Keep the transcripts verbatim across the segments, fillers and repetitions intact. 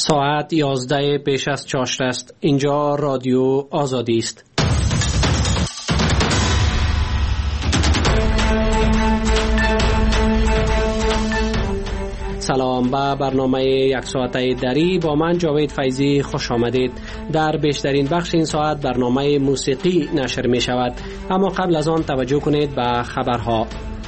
ساعت یازده پیش از چاشت است. اینجا رادیو آزادی است. سلام به برنامه یک ساعته دری با من جاوید فیضی خوش آمدید. در بیشترین بخش این ساعت برنامه موسیقی نشر می شود، اما قبل از آن توجه کنید به خبرها.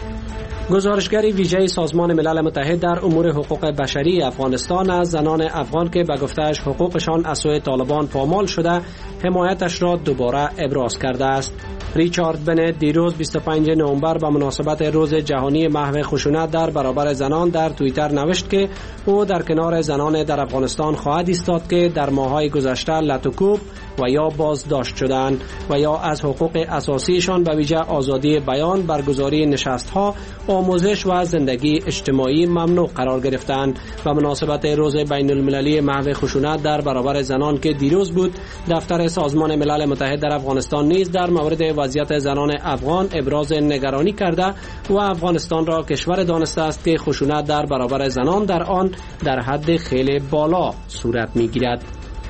گزارشگر ویژه سازمان ملل متحد در امور حقوق بشری افغانستان از زنان افغان که به گفته‌اش حقوقشان از سوی طالبان پامال شده حمایتش را دوباره ابراز کرده است. ریچارد بنت دیروز بیست و پنجم نوامبر به مناسبت روز جهانی محو خشونت در برابر زنان در توییتر نوشت که او در کنار زنان در افغانستان خواهد ایستاد که در ماه‌های گذشته لطوکوب و یا بازداشت شدند و یا از حقوق اساسیشان به ویژه آزادی بیان، برگزاری نشست‌ها، آموزش و زندگی اجتماعی ممنوع قرار گرفتند. و مناسبت روز بین المللی محو خشونت در برابر زنان که دیروز بود، دفتر سازمان ملل متحد در افغانستان نیز در مورد وضعیت زنان افغان ابراز نگرانی کرده و افغانستان را کشور دانسته است که خشونت در برابر زنان در آن در حد خیلی بالا صورت می‌گیرد.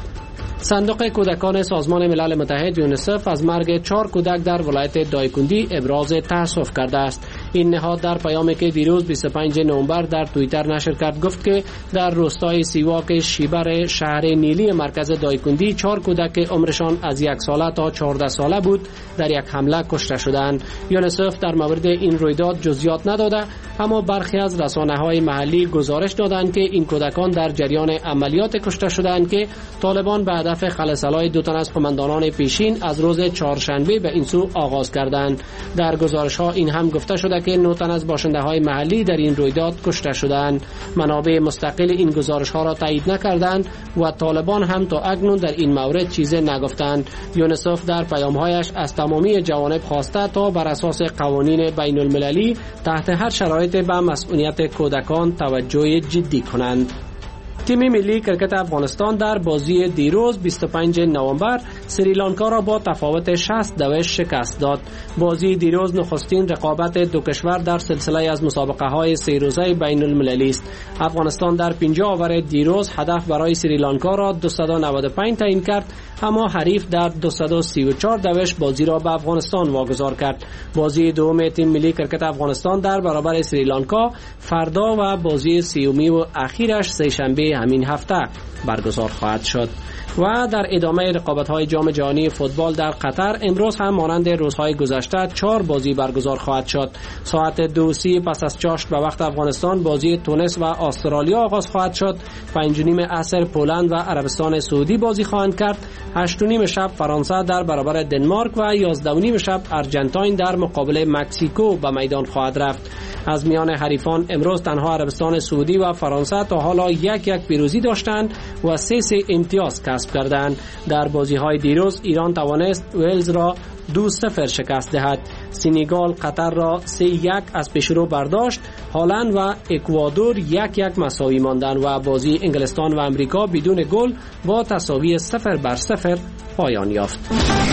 صندوق کودکان سازمان ملل متحد یونیسف از مرگ چهار کودک در ولایت دایکندی ابراز تأسف کرده است. این نهاد در پیامی که دیروز بیست و پنجم نوامبر در توییتر نشر کرد گفت که در روستای سیواک شیبر شهر نیلی مرکز دایکندی چهار کودک عمرشان از یک ساله تا چهارده ساله بود در یک حمله کشته شدند. یونیسف در مورد این رویداد جزئیات نداده، اما برخی از رسانه‌های محلی گزارش دادند که این کودکان در جریان عملیات کشته شدند که طالبان به هدف خلسلای دو تن از قماندانان پیشین از روز چهارشنبه به این سو آغاز کردند. در گزارش‌ها این هم گفته شده که نه تن از باشنده‌های محلی در این رویداد کشته شدند. منابع مستقل این گزارش‌ها را تایید نکردند و طالبان هم تا اکنون در این مورد چیزی نگفتند. یونیسف در پیام‌هایش از تمامی جوانب خواسته تا بر اساس قوانین بین المللی تحت هر شرایط به مسئولیت کودکان توجه جدی کنند. تیم ملی کرکت افغانستان در بازی دیروز بیست و پنجم نوامبر سریلانکا را با تفاوت شصت دوش شکست داد. بازی دیروز نخستین رقابت دو کشور در سلسله از مسابقه های سه روزه بین المللی است. افغانستان در پنجاه آور دیروز هدف برای سریلانکا را دویست و نود و پنج تعیین کرد، اما حریف در دویست و سی و چهار دوش بازی را به افغانستان واگذار کرد. بازی دوم تیم ملی کرکت افغانستان در برابر سریلانکا فردا و بازی سیومی و اخیرش سه شنبه همین هفته برگزار خواهد شد. و در ادامه رقابت‌های جام جهانی فوتبال در قطر امروز هم مانند روزهای گذشته چهار بازی برگزار خواهد شد. ساعت دو و سی پس از چاشت به وقت افغانستان بازی تونس و استرالیا آغاز خواهد شد. پنج و نیم عصر پولند و عربستان سعودی بازی خواهند کرد. هشت و نیم شب فرانسه در برابر دنمارک و یازده و نیم شب آرژانتین در مقابل مکزیکو به میدان خواهد رفت. از میان حریفان امروز تنها عربستان سعودی و فرانسه تا حالا یک یک پیروزی داشتند و سه سه امتیاز کسب کردند. در بازی‌های دیروز ایران توانست ولز را دو صفر شکست دهد. سنگال قطر را سه یک از پیشرو برداشت. هلند و اکوادور یک یک مساوی ماندند و بازی انگلستان و امریکا بدون گل با تساوی صفر بر صفر پایان یافت.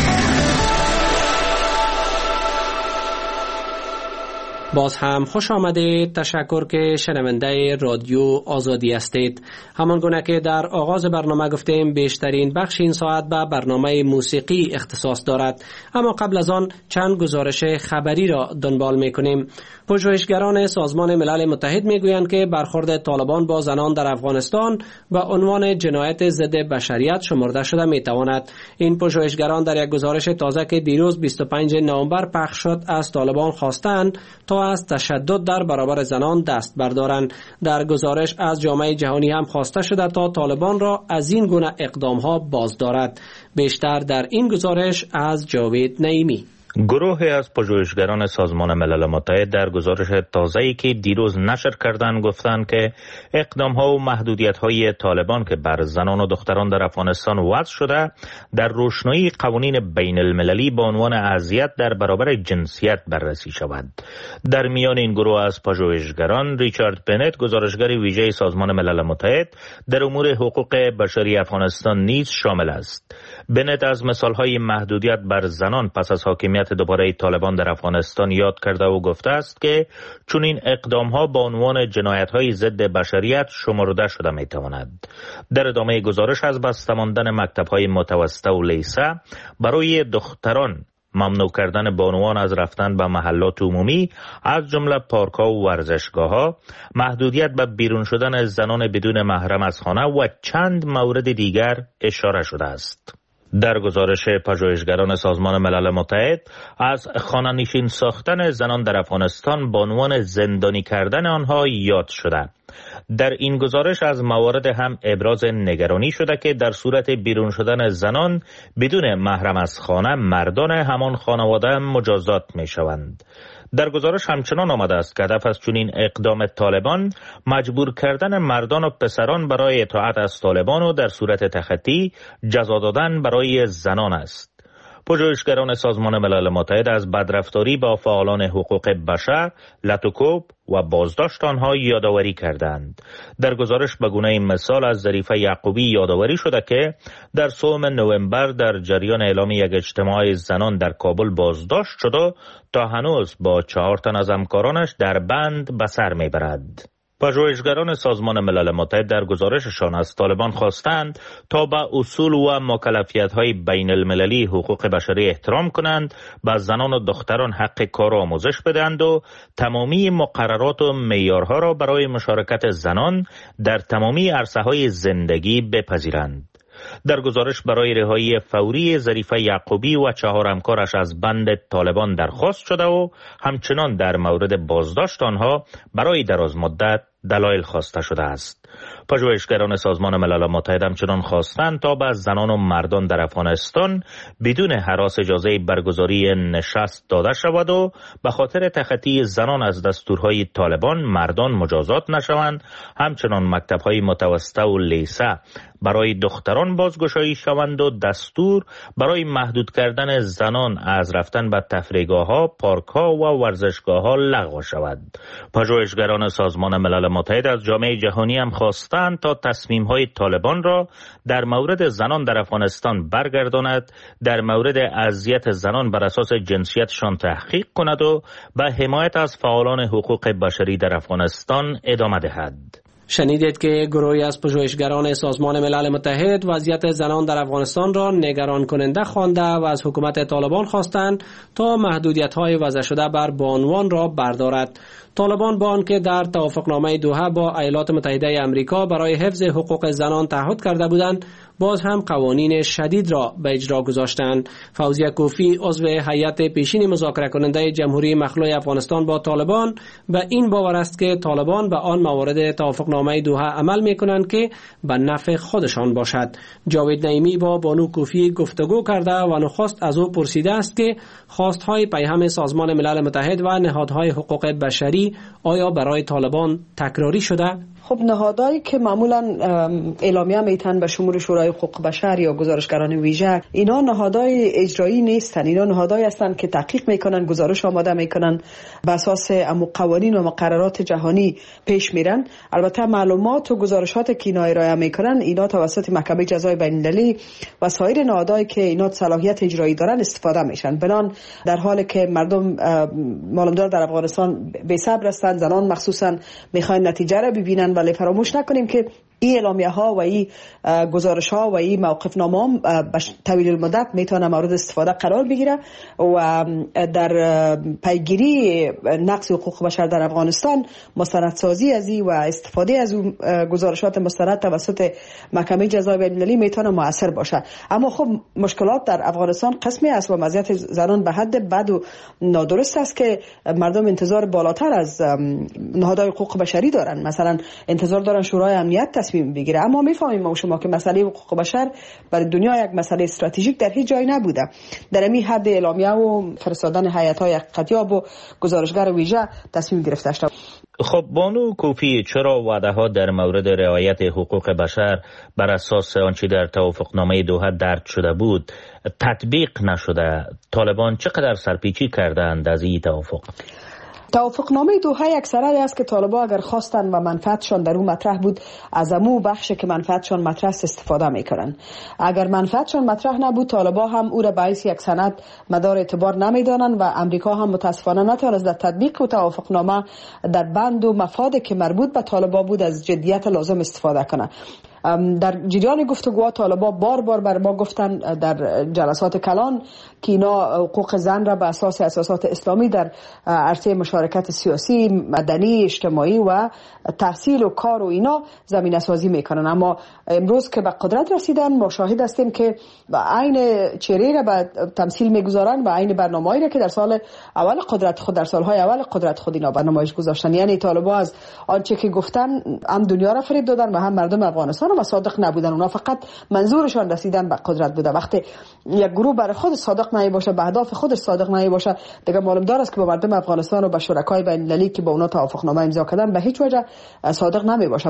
باز هم خوش آمدید. تشکر که شنونده رادیو آزادی هستید. همان گونه که در آغاز برنامه گفتیم بیشترین بخش این ساعت به برنامه موسیقی اختصاص دارد، اما قبل از آن چند گزارش خبری را دنبال می‌کنیم. پژوهشگران سازمان ملل متحد می‌گویند که برخورد طالبان با زنان در افغانستان به عنوان جنایت ضد بشریت شمرده شده می‌تواند. این پژوهشگران در یک گزارش تازه که دیروز بیست و پنجم نوامبر پخش شد از طالبان خواستند تا از تشدد در برابر زنان دست بردارند. در گزارش از جامعه جهانی هم خواسته شده تا طالبان را از این گونه اقدام‌ها باز دارد. بیشتر در این گزارش از جاوید نعیمی. گروهی از پژوهشگران سازمان ملل متحد در گزارش تازه‌ای که دیروز نشر کردند گفتند که اقدام‌ها و محدودیت‌های طالبان که بر زنان و دختران در افغانستان وضع شده در روشنایی قوانین بین المللی به عنوان اذیت در برابر جنسیت بررسی شود. در میان این گروه از پژوهشگران ریچارد بنت گزارشگر ویژه سازمان ملل متحد در امور حقوق بشری افغانستان نیز شامل است. بنت از مثال‌های محدودیت بر زنان پس از حاکمیت حاکمیت دوباره طالبان در افغانستان یاد کرده و گفته است که چون این اقدام ها با عنوان جنایت های ضد بشریت شمرده شده می تواند. در ادامه گزارش از بسته ماندن مکتب های متوسطه و لیسه برای دختران ممنوع کردن بانوان از رفتن به محلات عمومی از جمله پارک‌ها و ورزشگاه‌ها، محدودیت به بیرون شدن زنان بدون محرم از خانه و چند مورد دیگر اشاره شده است. در گزارش پژوهشگران سازمان ملل متحد از خانه‌نشین ساختن زنان در افغانستان با عنوان زندانی کردن آنها یاد شده. در این گزارش از موارد هم ابراز نگرانی شده که در صورت بیرون شدن زنان بدون محرم از خانه، مردان همان خانواده مجازات می شوند. در گزارش همچنان آمده است که هدف از چنین اقدام طالبان مجبور کردن مردان و پسران برای اطاعت از طالبان و در صورت تخطی جزا دادن برای زنان است. پژوهشگران سازمان ملل متحد از بدرفتاری با فعالان حقوق بشر، لطوکوب و بازداشت آنها یادآوری کردند. در گزارش به گونه مثال از ظریفه یعقوبی یادآوری شده که در سوم نوامبر در جریان اعلام یک اجتماع زنان در کابل بازداشت شد و تا هنوز با چهار تن از همکارانش در بند به سر میبرد. پژوهشگران سازمان ملل متحد در گزارششان از طالبان خواستند تا به اصول و مکلفیت‌های بین المللی حقوق بشری احترام کنند، به زنان و دختران حق کار و آموزش بدهند و تمامی مقررات و معیارها را برای مشارکت زنان در تمامی عرصه‌های زندگی بپذیرند. در گزارش برای رهایی فوری ظریفه یعقوبی و چهار همکارش از بند طالبان درخواست شده و همچنان در مورد بازداشت آنها برای دراز مدت دلایل خواسته شده است. پژوهشگران سازمان ملل متحد همچنان خواستند تا به زنان و مردان در افغانستان بدون هراس اجازه برگزاری نشست داده شود و به خاطر تخطی زنان از دستورهای طالبان مردان مجازات نشوند. همچنان مکتب‌های متوسطه و لیسه برای دختران بازگشایی شوند و دستور برای محدود کردن زنان از رفتن به تفریحگاه‌ها، پارک‌ها و ورزشگاه‌ها لغو شود. پژوهشگران سازمان ملل متحد از جامعه جهانی هم خواستند تا تصمیم‌های طالبان را در مورد زنان در افغانستان برگرداند، در مورد اذیت زنان بر اساس جنسیتشان تحقیق کند و به حمایت از فعالان حقوق بشری در افغانستان ادامه دهد. شنیدید که گروهی از پژوهشگران سازمان ملل متحد وضعیت زنان در افغانستان را نگران کننده خوانده و از حکومت طالبان خواستند تا محدودیت‌های وضع شده بر بانوان را بردارد. طالبان با آنکه در توافقنامه دوحه با ایالات متحده آمریکا برای حفظ حقوق زنان تعهد کرده بودند، باز هم قوانین شدید را به اجرا گذاشتند. فوزیه کوفی عضو هیئت پیشین مذاکره کننده جمهوری مخلوع افغانستان با طالبان به این باور است که طالبان به آن موارد توافقنامه دوحه عمل می‌کنند که به نفع خودشان باشد. جاوید نعیمی با بانو کوفی گفتگو کرده و نخست از او پرسیده است که خواست‌های پیهم سازمان ملل متحد و نهادهای حقوق بشری آیا برای طالبان تکراری شده؟ خب نهادهایی که معمولا اعلامیه میتن به شمول شورای حقوق بشر یا گزارشگران ویژه، اینا نهادهای اجرایی نیستن. اینا نهادهایی هستند که تحقیق میکنن، گزارش آماده میکنن، به اساس قوانین و مقررات جهانی پیش میرن. البته معلومات و گزارشات که اینا ارائه میکنن، اینا توسط محکمه جزای بین المللی و سایر نهادهایی که اینا صلاحیت اجرایی دارن استفاده میشن. بنان در حالی که مردم معلومدار در افغانستان بی صبر هستند، زنان مخصوصا میخواین نتیجه را ببینن، ولی فراموش نکنیم که این اعلامیه ها و این گزارش ها و این موقف نامه ها طویل المدت میتونه مورد استفاده قرار بگیره و در پیگیری نقض حقوق بشر در افغانستان مستندسازی از این و استفاده از اون گزارشات مستند توسط محکمه جزای بین المللی میتونه موثر باشه. اما خب مشکلات در افغانستان قسمی است و وضعیت زنان به حد بد و نادرست است که مردم انتظار بالاتر از نهادهای حقوق بشری دارن. مثلا انتظار دارن شورای امنیت تصمیم بگیره. اما میفهمیم ما شما که مسئله حقوق بشر برای دنیا یک مسئله استراتژیک در هیچ جای نبوده. در همین حد اعلامیه و فرستادن هیئت‌های حقیقتیاب و گزارشگر ویژه تصمیم گرفته شد. خب بانو کوفی، چرا وعده ها در مورد رعایت حقوق بشر بر اساس آنچه در توافقنامه دوحه درج شده بود تطبیق نشده؟ طالبان چقدر سرپیچی کردند از این توافق؟ توافقنامه دوحه یک سرد است که طالبان اگر خواستن و منفعتشان در اون مطرح بود از امو بخشی که منفعتشان مطرح استفاده میکنن. اگر منفعتشان مطرح نبود طالبان هم او را باعث یک سند مدار اعتبار نمیدانند و امریکا هم متاسفانه نتوانست در تطبیق و توافقنامه در بند و مفادی که مربوط به طالبان بود از جدیت لازم استفاده کنه. در جریان گفتگوها طالبان بار بار بر ما گفتن در جلسات کلان که اینا حقوق زن را به اساس اساسات اسلامی در عرصه مشارکت سیاسی، مدنی، اجتماعی و تحصیل و کار و اینا زمینه سازی میکنن. اما امروز که به قدرت رسیدن ما شاهد هستیم که به عین چهره را به تمثیل میگذارن و عین برنامه‌ای را که در سال اول قدرت خود در سالهای اول قدرت خود اینا برنامه‌اش گذاشتن. یعنی طالبان از آنچه که گفتن هم دنیا را فریب دادن و هم مردم افغانستان و صادق نبودن. اونا فقط منظورشان رسیدن به قدرت بوده. وقتی یک گروه برای خود صادق نمی باشه، به اهداف خودش صادق نمی باشه، دیگه معلوم دار است که با مردم افغانستان و با شرکای بین المللی که با اونا توافقنامه امضا کردن به هیچ وجه صادق نمی باشه.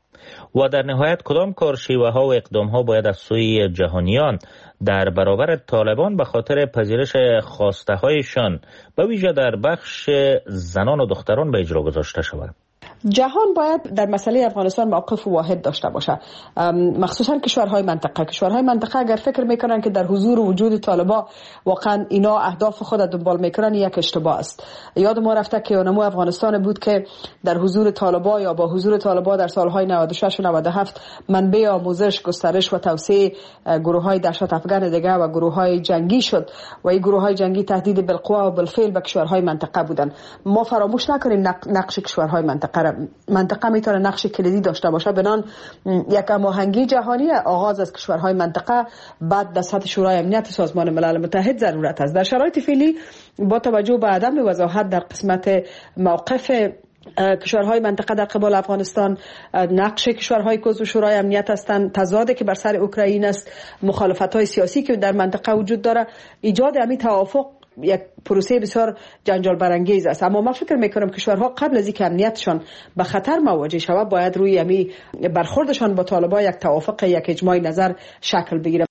و در نهایت کدام کارشیوه ها و اقدام ها باید از سوی جهانیان در برابر طالبان به خاطر پذیرش خواسته هایشان به ویژه در بخش زنان و دختران به اجرا گذاشته شود؟ جهان باید در مسئله افغانستان موقف واحد داشته باشه، مخصوصا کشورهای منطقه. کشورهای منطقه اگر فکر میکنن که در حضور و وجود طالبان واقعا اینا اهداف خود دنبال میکنن، یک اشتباه است. یاد ما رفته که اونمو افغانستان بود که در حضور طالبان یا با حضور طالبان در سالهای نود و شش و نود و هفت منبع آموزش، گسترش و توسعه گروههای دهشت افغان دیگه و گروههای جنگی شد و این گروههای جنگی تهدید بالقوه و بالفعل به کشورهای منطقه بودن. ما فراموش نکنیم نقش کشورهای منطقه منطقه میتونه نقش کلیدی داشته باشه. بنان یک هماهنگی جهانی آغاز از کشورهای منطقه بعد در سطح شورای امنیت سازمان ملل متحد ضرورت است. در شرایط فعلی با توجه به عدم وضاحت در قسمت موقف کشورهای منطقه در قبال افغانستان، نقش کشورهای که عضو شورای امنیت هستند، تضادی که بر سر اوکراین است، مخالفت‌های سیاسی که در منطقه وجود داره، ایجاد همین توافق یک پروسه بسیار جنجال برانگیز است. اما من فکر میکنم کشورها قبل از اینکه امنیتشان به خطر مواجه شود باید روی همی برخوردشان با طالبان یک توافق، یک اجماع نظر شکل بگیره.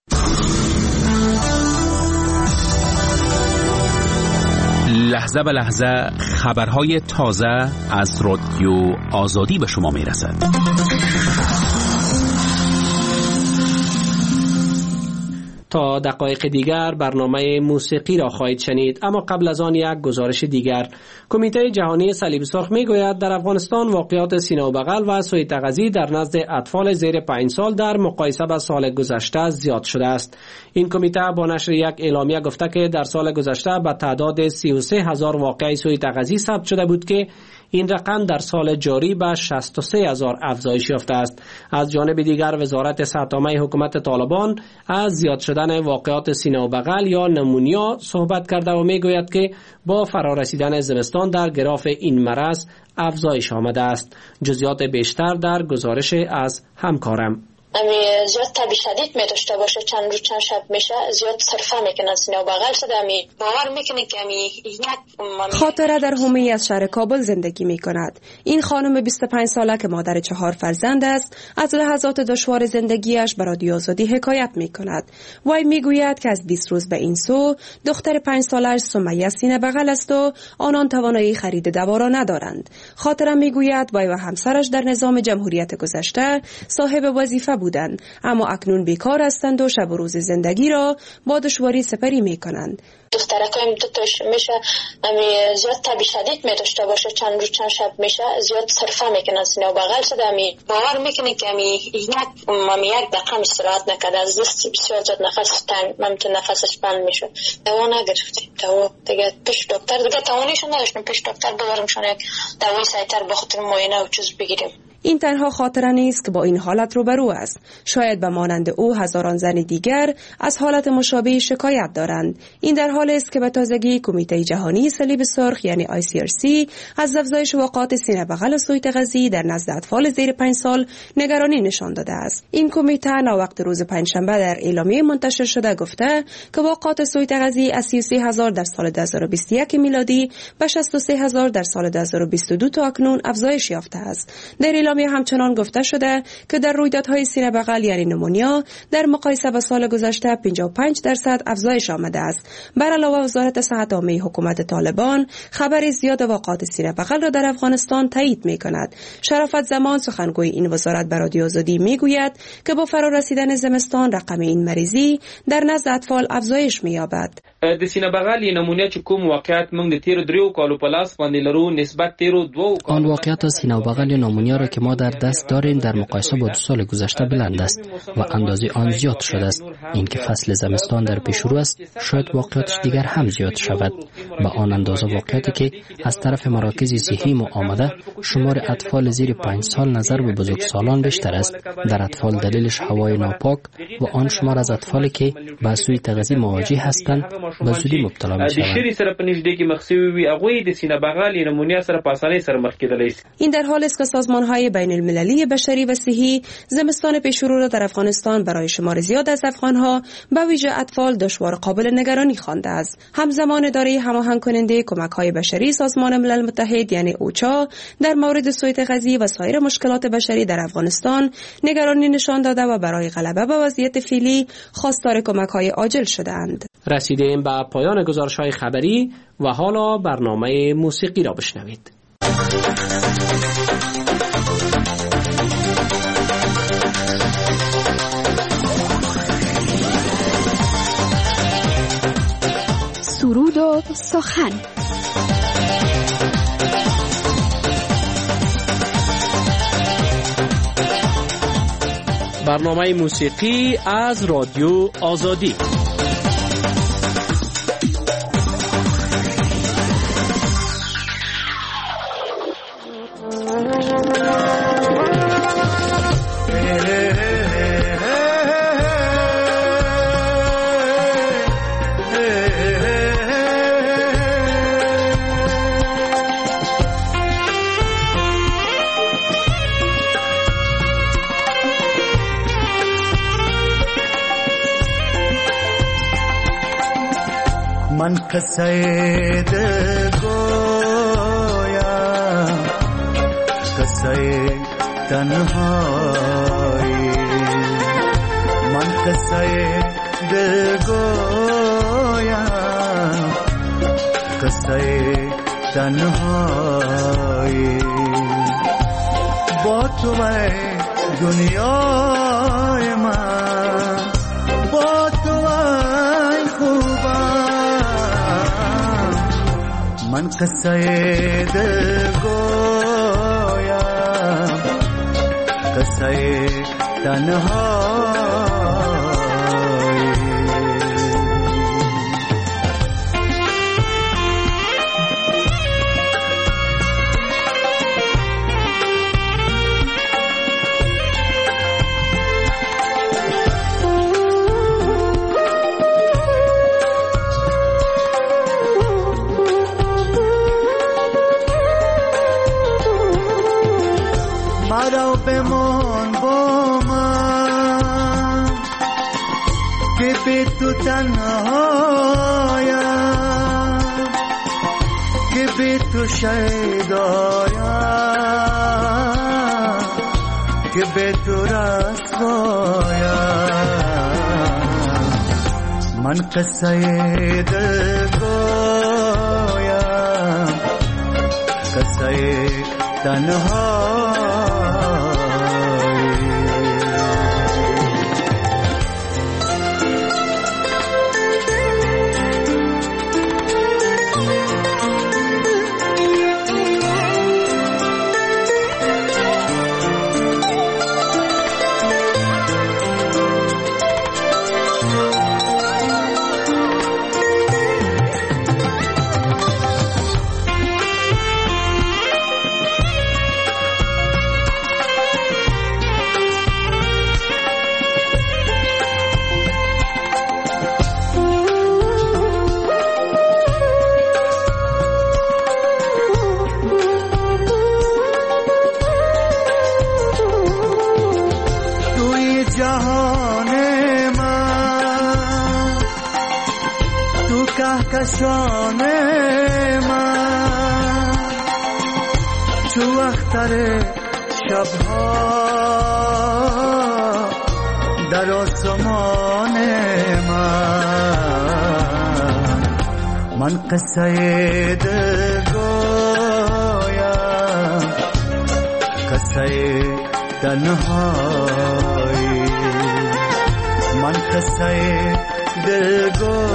لحظه به لحظه خبرهای تازه از رادیو آزادی به شما میرسد. تا دقایق دیگر برنامه موسیقی را خواهید شنید، اما قبل از آن یک گزارش دیگر. کمیته جهانی صلیب سرخ میگوید در افغانستان واقعات سینه و بغل و سوء تغذیه در نزد اطفال زیر پنج سال در مقایسه با سال گذشته زیاد شده است. این کمیته با نشر یک اعلامیه گفته که در سال گذشته به تعداد سی و سه هزار واقعه سوء تغذیه ثبت شده بود که این رقم در سال جاری به شصت و سه هزار افزایش یافته است. از جانب دیگر وزارت صحت عامه حکومت طالبان از زیاد شدن واقعات سینه و بغل یا نمونیا صحبت کرده و میگوید که با فرارسیدن زمستان در گراف این مرض افزایش آمده است. جزئیات بیشتر در گزارش از همکارم. امی زیاد تبی شدید می داشته باشه، چند روز چند شب میشه زیاد صرفه میکنن سینه و بغل شده. امی باور میکنه که امی یک خاطره در حومه‌ای از شهر کابل زندگی میکند. این خانم بیست و پنج ساله که مادر چهار فرزند است از لحظات دشوار زندگیش به رادیو آزادی حکایت میکند. وی میگوید که از بیست روز به این سو دختر پنج سالش سمیه سینه بغل است و آنان توانایی خرید دوا را ندارند. خاطره میگوید وی و همسرش در نظام جمهوریت گذشته صاحب وظیفه بودند، اما اکنون بیکار هستند و شب و روز زندگی را با دشواری سپری می کنند. دخترکایم دو تاش میشه امی زیاد تبی شدید می داشته باشه، چند روز چند شب میشه زیاد صرفه میکنن سینه و بغل شده. امی باور میکنه که امی یک امی یک دقیقه استراحت نکرده، از دست بسیار زیاد نفس تنگ، ممکن نفسش بند میشه. دوا نگرفتیم، دوا دیگه پیش دکتر دیگه توانیش نداشتیم پیش دکتر ببریمشون یک دوای سریعتر به خاطر معاینه و چیز بگیریم. این تنها خاطره نیست که با این حالت روبرو است. شاید به مانند او هزاران زن دیگر از حالت مشابه شکایت دارند. این در حالی است که به تازگی کمیته جهانی صلیب سرخ یعنی آی سی آر سی از افزایش واقعات سینه بغل و سوء تغذیه در نزد اطفال زیر پنج سال نگرانی نشان داده است. این کمیته ناوقت روز پنجشنبه در اعلامیه منتشر شده گفته که واقعات سوء تغذیه از سی و سه هزار در سال دو هزار و بیست و یک میلادی به شصت و سه هزار در سال دو هزار و بیست و دو تا اکنون افزایش یافته است. در اعلامیه همچنان گفته شده که در رویدادهای سینه بغل یعنی نمونیا در مقایسه با سال گذشته پنجاه و پنج درصد افزایش آمده است. بر علاوه وزارت صحت عامه حکومت طالبان خبر زیاد واقعات سینه بغل را در افغانستان تایید می‌کند. شرافت زمان سخنگوی این وزارت به رادیو آزادی می‌گوید که با فرا رسیدن زمستان رقم این مریضی در نزد اطفال افزایش می‌یابد. د سینه بغل نمونه چې کوم واقعیت موږ د تیر دریو کالو په لاس باندې لرو نسبت تیرو دوو آن واقعیت سینه بغل نمونیا را که ما در دست داریم در مقایسه با دو سال گذشته بلند است و اندازه آن زیاد شده است. اینکه فصل زمستان در پیش رو است شاید واقعیتش دیگر هم زیاد شود. با آن اندازه واقعیتی که از طرف مراکز صحی ما آمده شمار اطفال زیر پنج سال نظر به بزرگسالان بیشتر است. در اطفال دلیلش هوای ناپاک و آن شمار از اطفالی که با سوی تغذیه مواجه هستند به زودی مبتلا می‌شوند. این در حال است که سازمان‌های بین المللی بشری و صحی زمستان پیشرو را در افغانستان برای شمار زیاد از افغان‌ها به ویژه اطفال دشوار قابل نگرانی خوانده است. همزمان اداره هماهنگ کننده کمک‌های بشری سازمان ملل متحد یعنی اوچا در مورد سوء تغذیه و سایر مشکلات بشری در افغانستان نگرانی نشان داده و برای غلبه به وضعیت فعلی خواستار کمک‌های عاجل شده‌اند. رسیدیم به پایان گزارش‌های خبری و حالا برنامه موسیقی را بشنوید. سرود و سخن. برنامه موسیقی از رادیو آزادی. من قصه دل گویم قصه تنهایی من قصه دل گویم قصه تنهایی با تو دنیای من با تو من قصه دل گویم قصه تنهایی مرا بمان با من که به تو تنهایم که به تو شیدایم که به تو رسوایم من قصه دل گویم قصه تنهایم کهکشان من چو اختر شبها در آسمان من من قصه دل گویم قصه تنهایی من قصه دل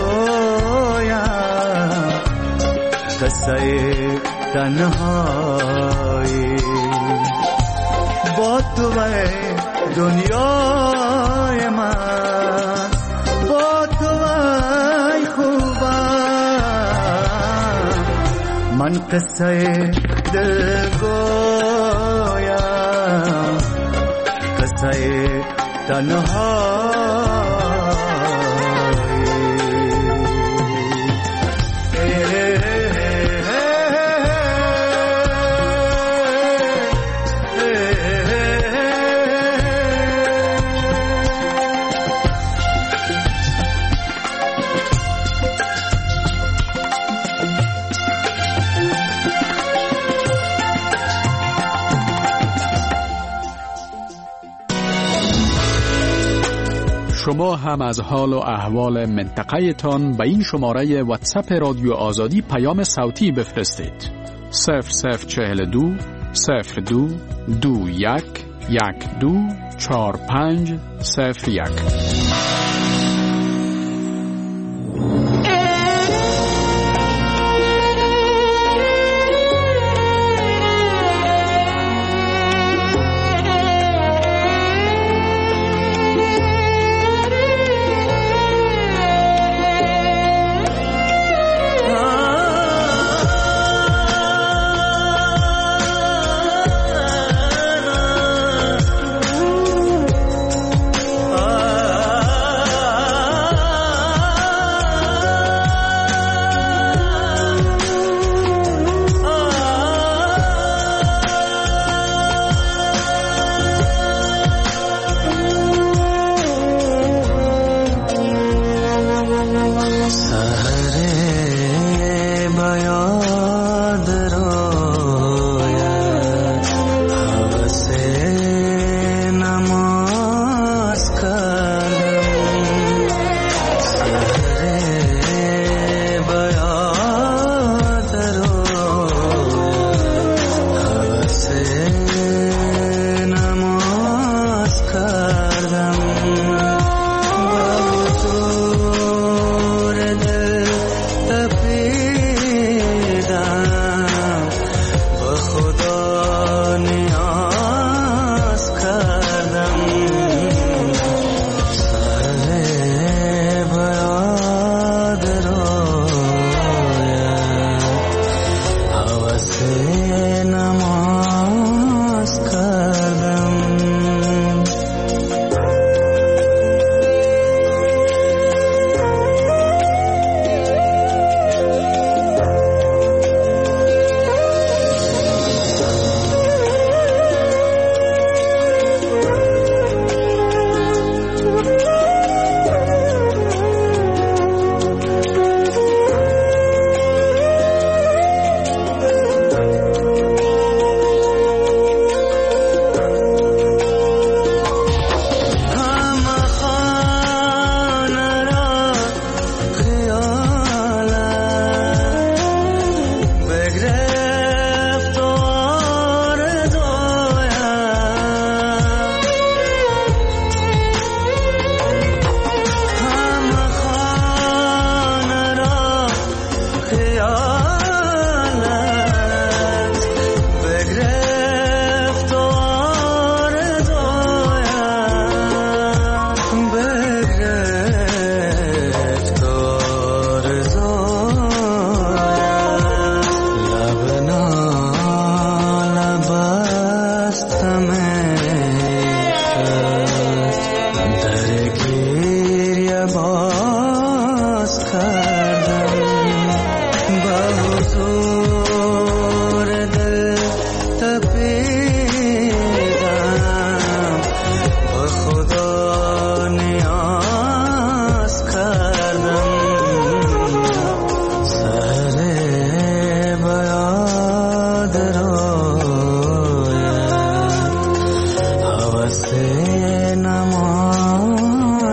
گویم قصه تنهایی با تو دنیای من با تو ای خوبم من قصه دل گویم قصه تنهایی شما هم از حال و احوال منطقه تان به این شماره واتساپ رادیو آزادی پیام صوتی بفرستید. صفر صفر چهل دو صفر دو دو یک یک دو چار پنج صفر یک.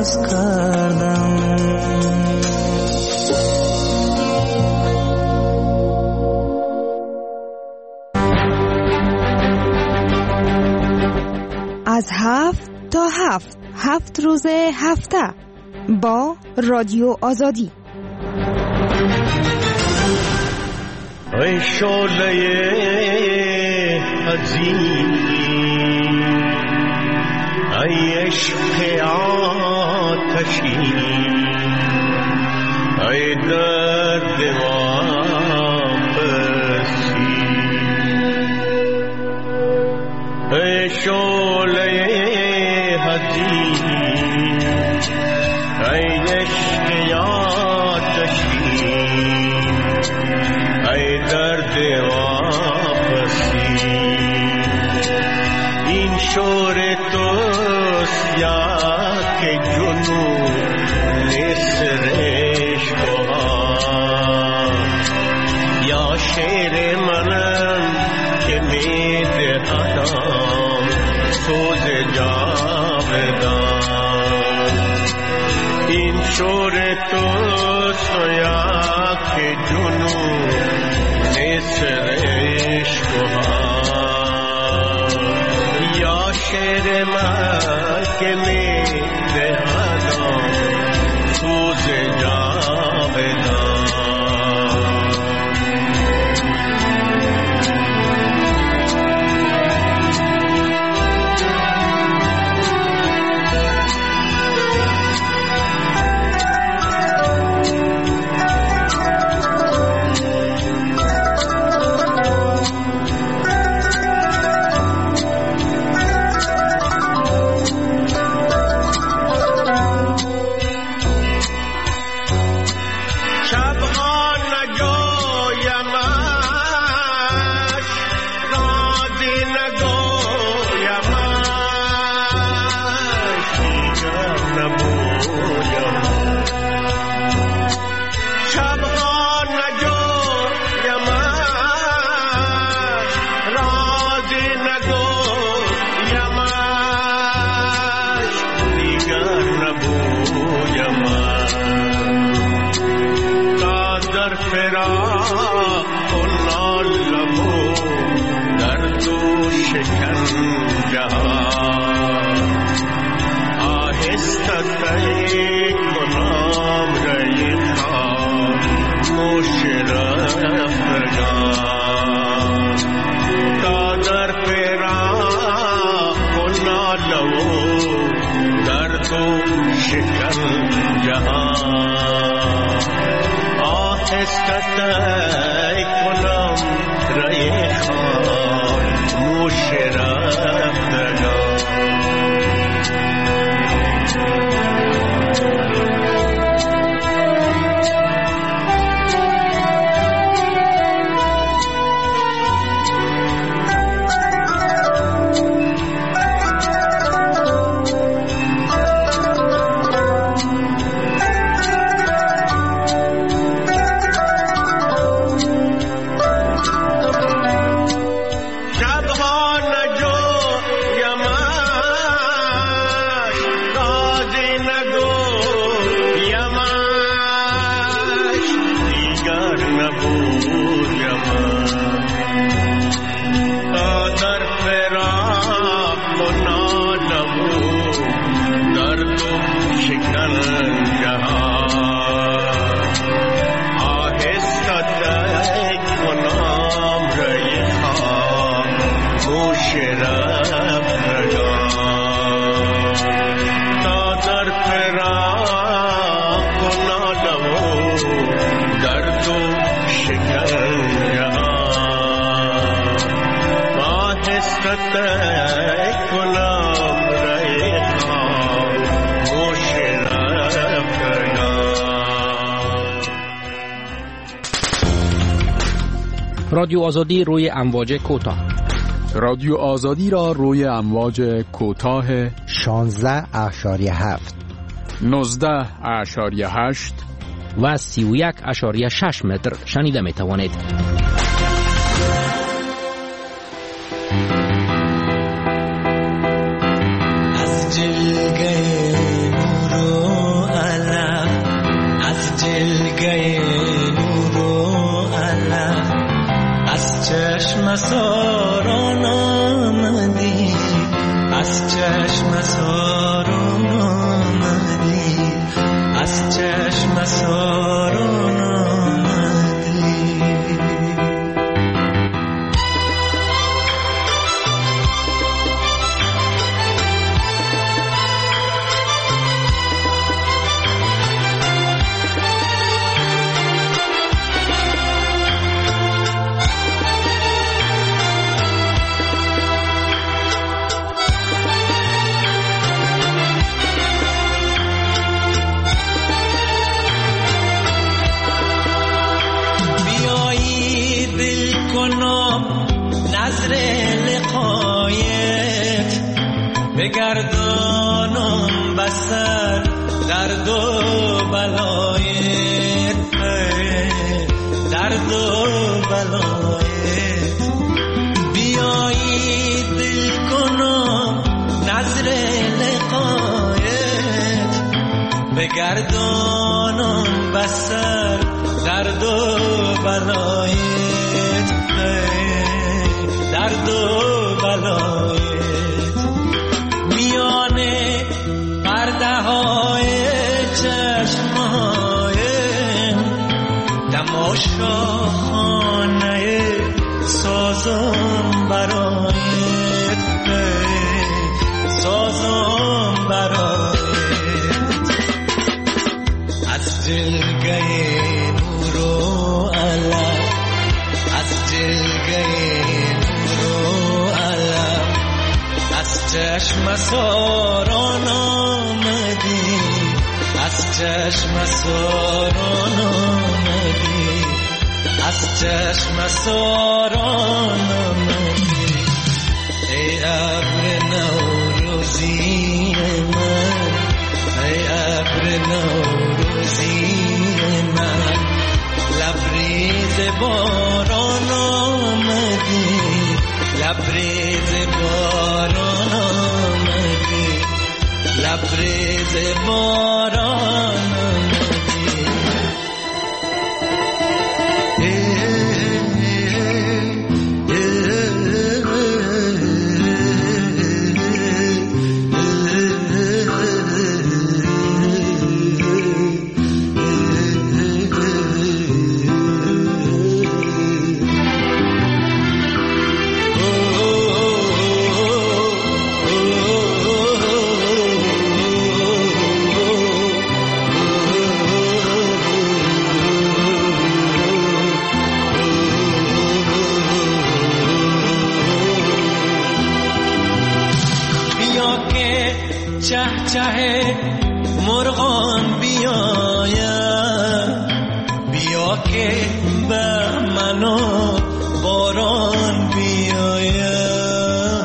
ناز کردم. از هفت تا هفت هفت روز هفته با رادیو آزادی. ای شعله عظیم، ای عشق آتشی، ای درد واپسی، ای شعله عظیم، ای عشق آتشی، ای درد واپسی. این شور توست یا که جنون نصر عشقها، یا شعر منم که می دهدم سوز جاودان. این شور توست یا که جنون نصر عشقها، یا شعر من که می دهدم سوز جاودان. رادیو آزادی روی امواج کوتاه. رادیو آزادی را روی امواج کوتاه شانزده اشاریه هفت، نوزده اشاریه هشت و سی و یک اشاریه شش متر شنیده می توانید. از جلگه نور درد و بلایت، درد و بلایت. بیایی دل کنم نظر لقایت، بگردانم بسر درد و بلایت، درد و بلایت. میانه پرده های چشمهایم تماشا خانه سازم برایت، سازم برایت. از جلگه نور و علم، از جلگه نور و علم، از چشم ساران آمدی، از چشم ساران آمدی، از چشم ساران آمدی. ای ابر نوروزی من، ای ابر نوروزی من، لبریز باران آمدی، لبریز باران آمدی، لبریز باران آمدی. چه مرغان بیاید، بیا که به منو باران بیاید،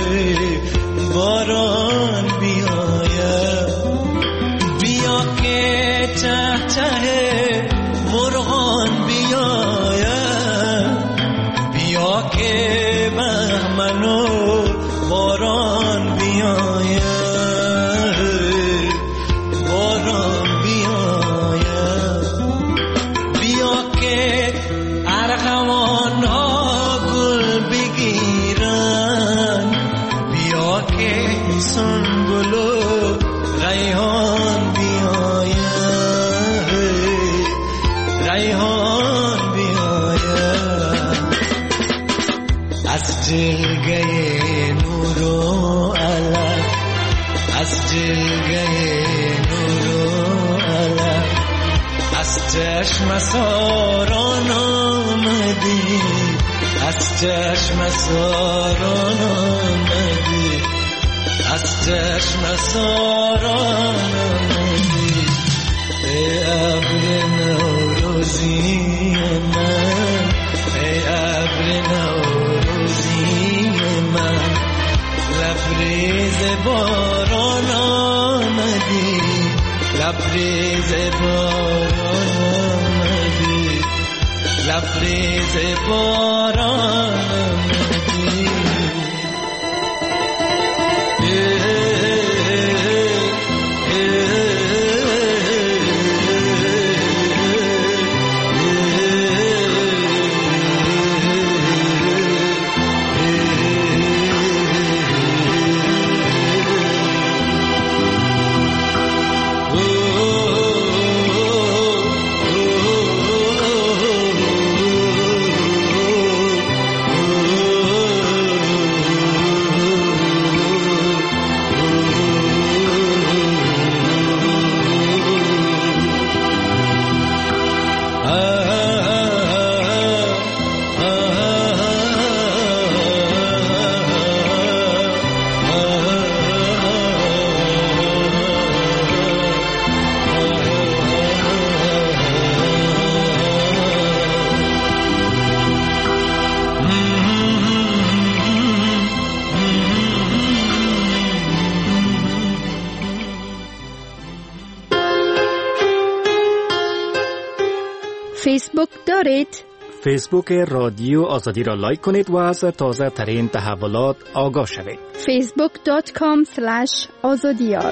باران بیاید. بیا که چه چه مرغان بیاید، بیا که به منو باران بیاید، جلگه نور و علم، از جلگه نور و علم، از چشم ساران آمدی، از چشم ساران آمدی، از چشم ساران آمدی. ای ابر نوروزی من، ای ابر نوروزی من، لبریز باران آمدی، لبریز باران آمدی، لبریز باران آمدی. فیسبوک دارید؟ فیسبوک رادیو آزادی را لایک کنید و از تازه ترین تحولات آگاه شوید. فیسبوک دات کام اسلش آزادیار.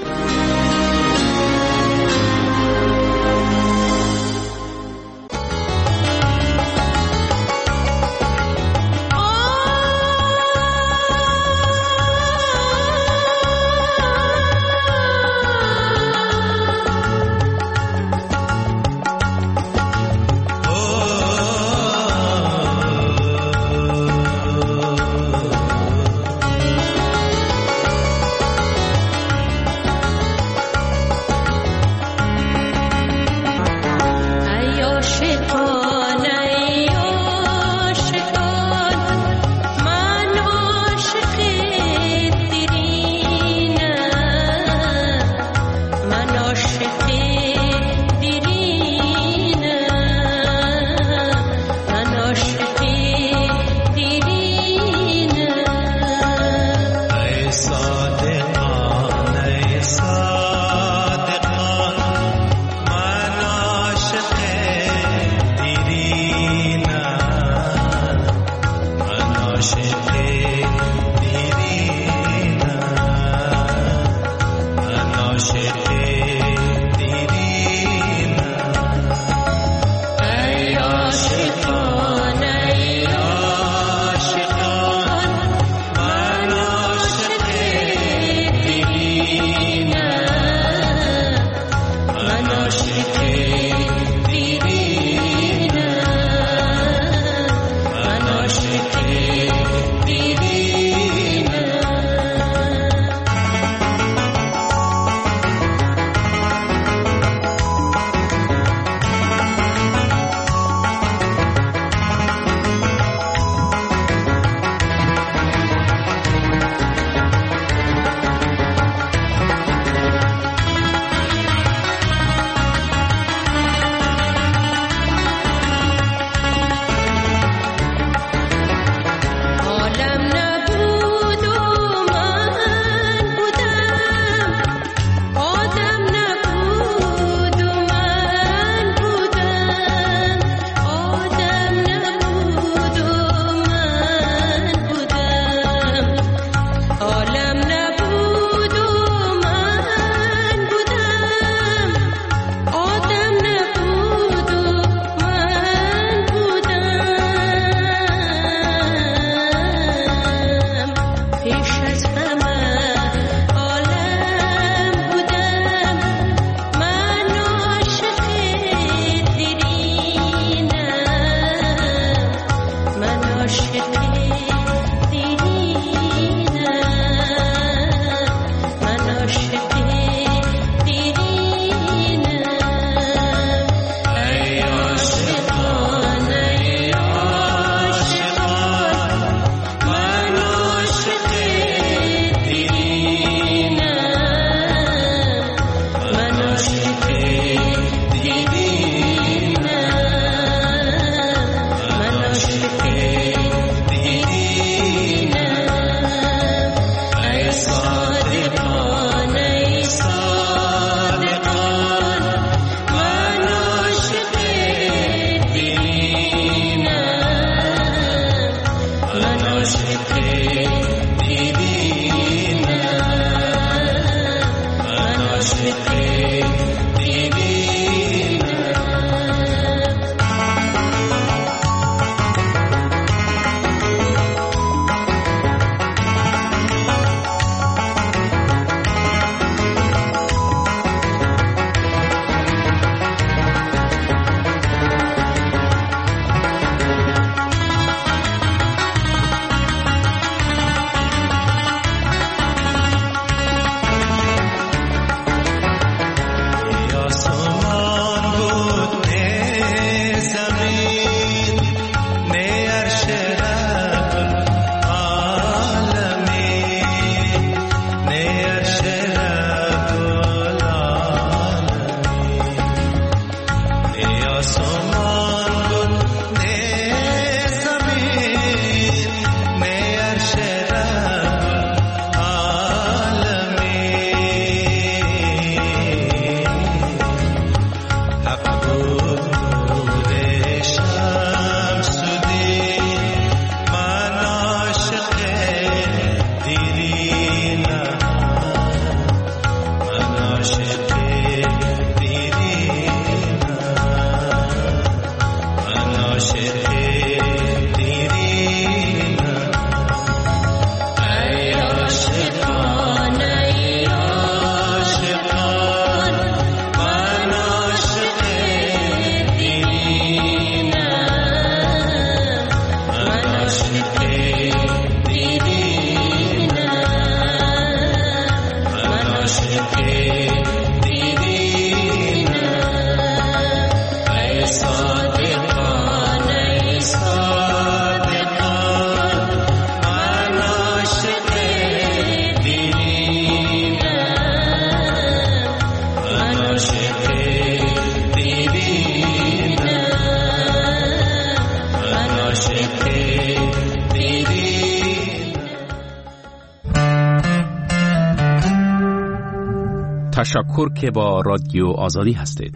تشکر که با رادیو آزادی هستید.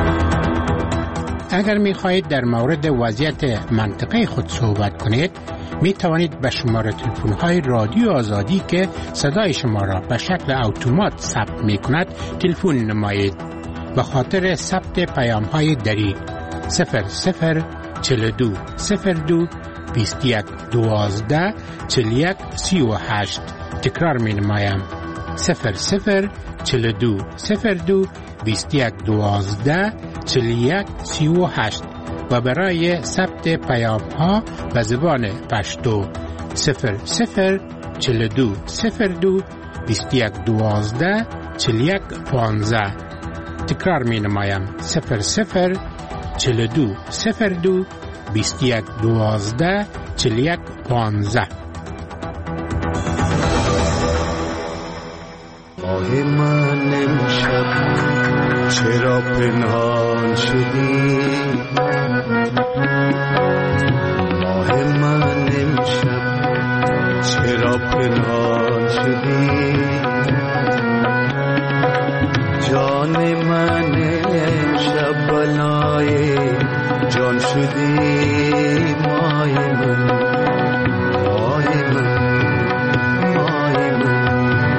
اگر می خواهید در مورد وضعیت منطقه خود صحبت کنید می توانید به شماره تلفن های رادیو آزادی که صدای شما را به شکل اتومات ثبت می کند تلفن نمایید. به خاطر ثبت پیام های دری صفر صفر چهل و دو صفر دو بیست و یک دوازده چهل و یک سی و هشت. تکرار می نمایم صفر صفر چهل و دو صفر دو بیست و یک دوازده چهل و یک سی و هشت و برای ثبت پیام ها به زبان پشتو صفر صفر چهل و دو صفر دو بیست و یک دوازده چهل و یک پانزده. تکرار می نمایم صفر صفر چهل و دو صفر دو بیست و یک دوازده چهل و یک پانزده. ماه من امشب چرا پنهان شدی؟ ماه من امشب چرا پنهان شدی؟ جان من امشب بلای جان شدی. ماه من ماه من ماه من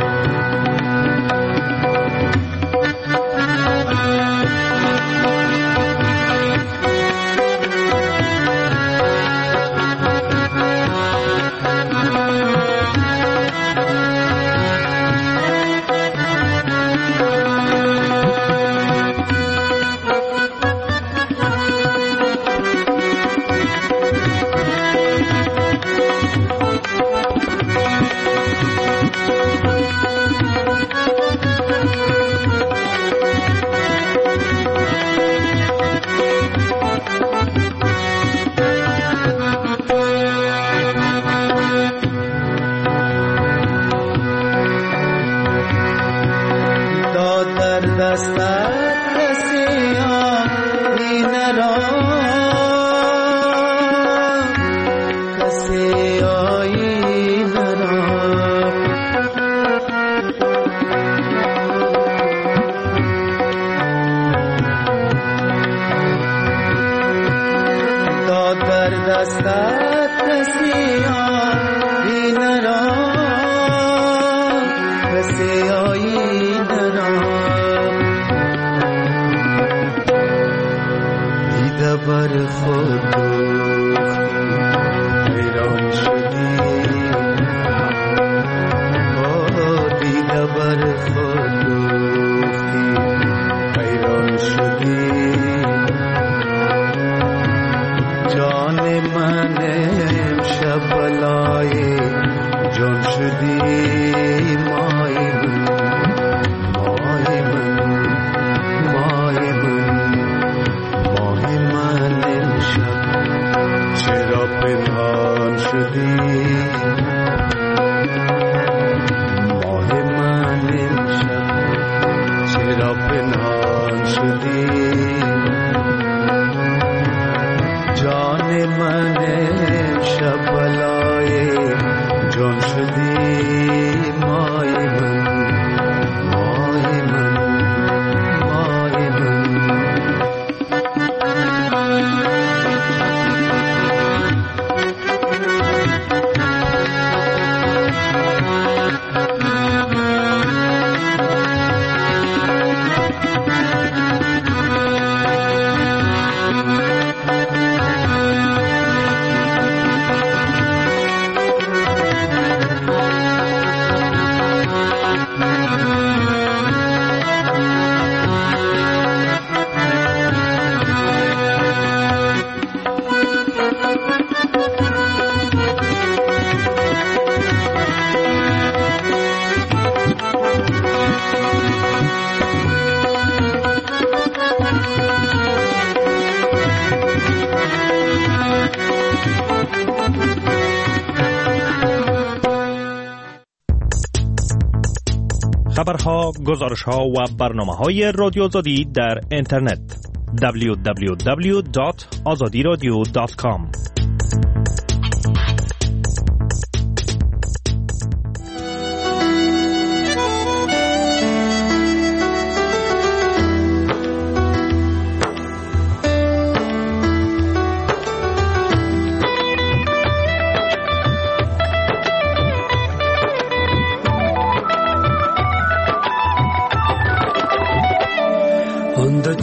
خبرها، گزارش‌ها و برنامه‌های رادیو آزادی در اینترنت دبلیو دبلیو دبلیو دات آزادی رادیو دات کام.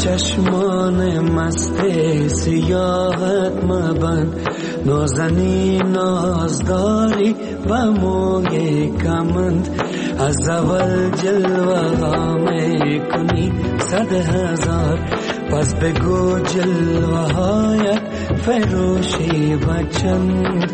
چشمان مست سیاحت مبند، نازنین نازداری و موی کمند، از اول جلوه ها می کنی صد هزار، پس بگو جلوه هایت فروشی و چند.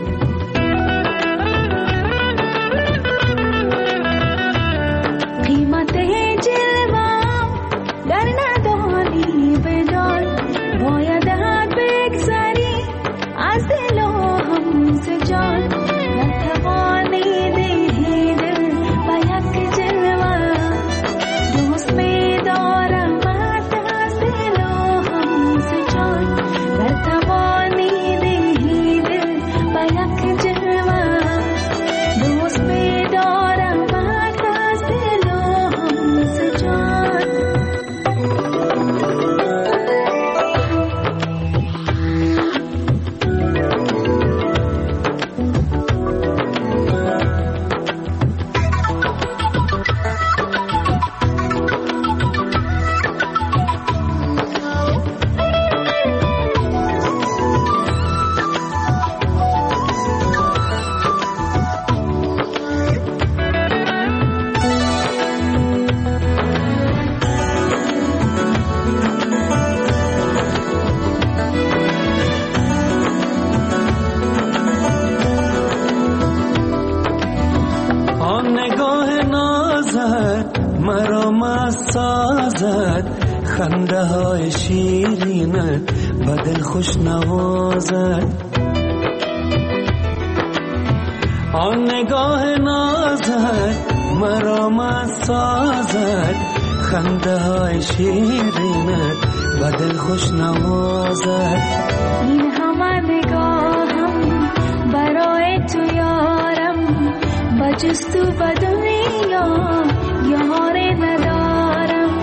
خنده های شیرینت و دل خوش نوازد، آن نگاه نازت مرا مست سازد، خنده های شیرینت و دل خوش نوازد. این همه نگاهم برای تو یارم، با جست و با دنیا یاری ندارم.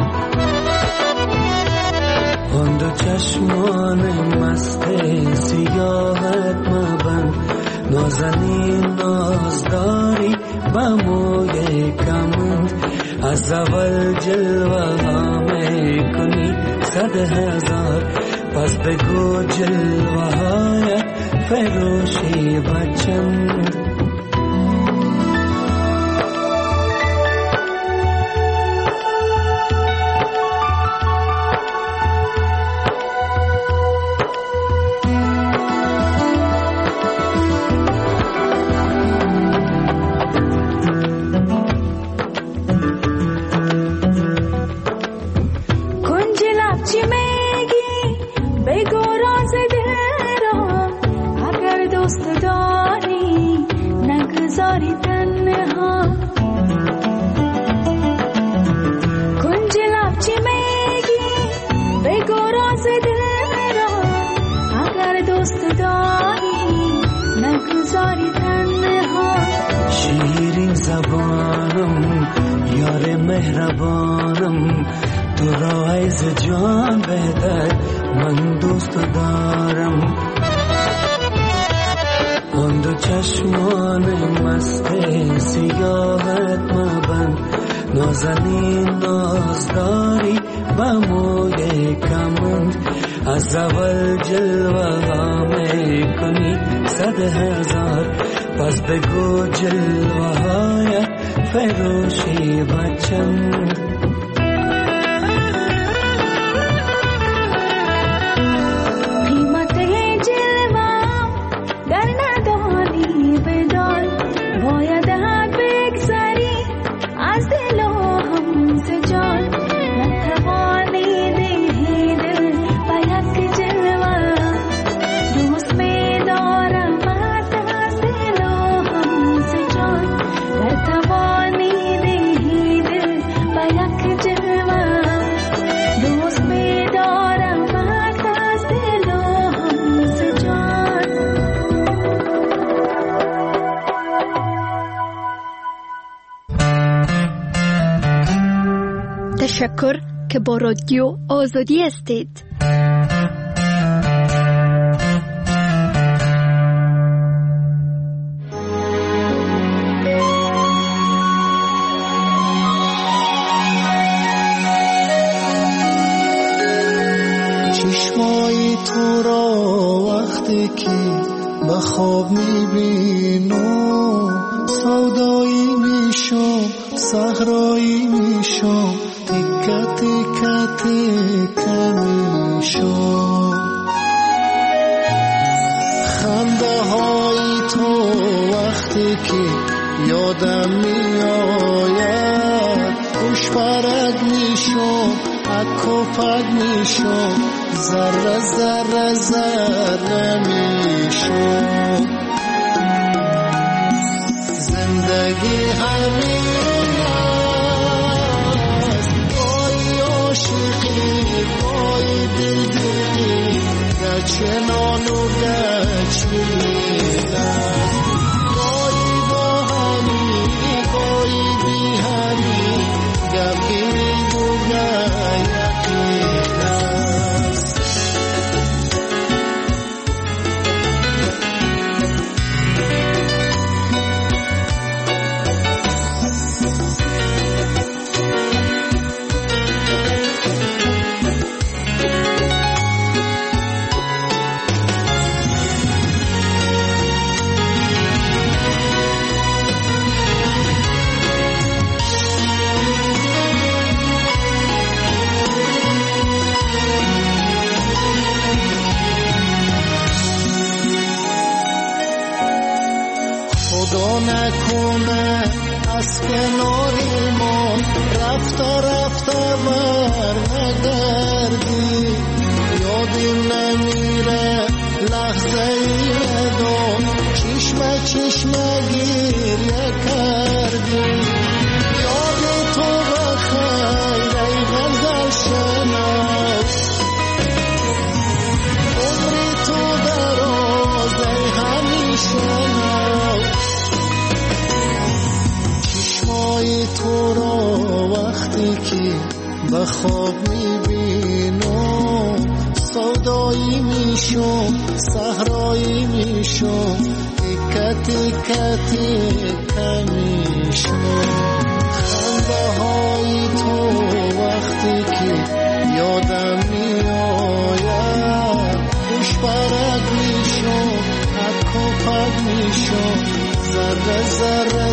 آن دو چشمان مست سیاحت مبند، نازنین نازداری و موی کمند، از اول جلوه ها می کنی صد هزار، پس بگو جلوه هایت فروشی و چند. شیرین زبانم یار مهربانم، تو را از جان بهتر من دوست دارم. آن دو چشمان مست سیاحت مبند، نازنین نازداری و موی کمند، از اول جلوه ها می کنی صد هزار، پس بگو جلوه هایت فروشی و چند. تشکر که با رادیو آزادی هستید. وقتی که به خواب میبینم سودایی میشم صحرایی میشم تکه تکه تکه میشم خنده های تو وقتی که یادم میآید خوش پرد میشم اکو پد میشم ذره ذره ذره میشم زندگی همین است گاهی عاشقی گاهی دلدلی گچنان و گچمین است گاهی با همی گاهی بی همی گپی میگو یقین است نکنه از کنار ما رفته رفته بر نگردی یادی نمیره لحظه ای دو چشم چشم گریه کردی یادی تو بخیر ای غزل شناس عمری تو دراز ای همیشه تو را وقتی که به خواب میبینم سودایی میشم صحرایی میشم تکه تکه تکه میشم خنده های تو وقتی که یادم میآید خوش پرد میشم اکو پد میشم ذره ذره